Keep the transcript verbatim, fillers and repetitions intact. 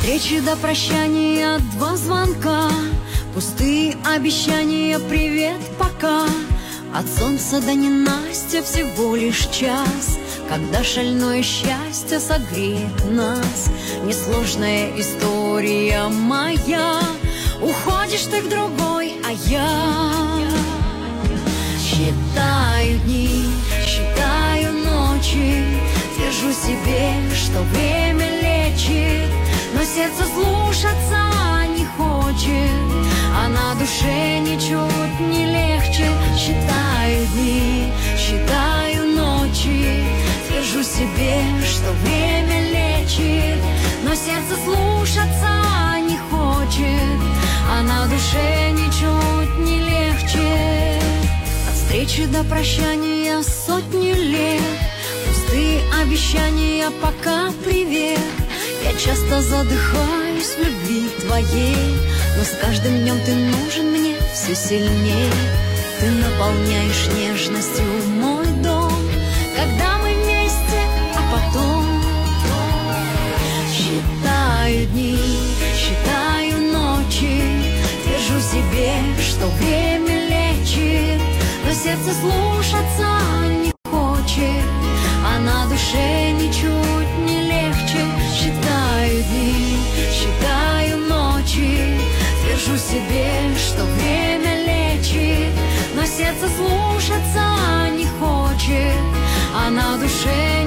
встречи до прощания два звонка, пустые обещания, привет, пока. От солнца до ненастья всего лишь час, когда шальное счастье согреет нас. Несложная история моя, уходишь ты к другой, а я считаю дни, считаю ночи, твержу себе, что время лечит, но сердце слушаться не хочет, а на душе ничуть не легче. Считаю дни, считаю ночи, твержу себе, что время лечит, но сердце слушаться не хочет, а на душе ничуть не легче. От встречи до прощания сотни лет, пустые обещания, пока привет. Я часто задыхаюсь в любви твоей, но с каждым днем ты нужен мне все сильнее. Ты наполняешь нежностью мой дом, когда мы вместе, а потом считаю дни, считаю ночи, твержу себе, что время лечит, но сердце слушаться не хочет, а на душе ничуть не легче. Считаю дни, считаю ночи, твержу себе, что время лечит, но сердце слушаться не хочет, а на душе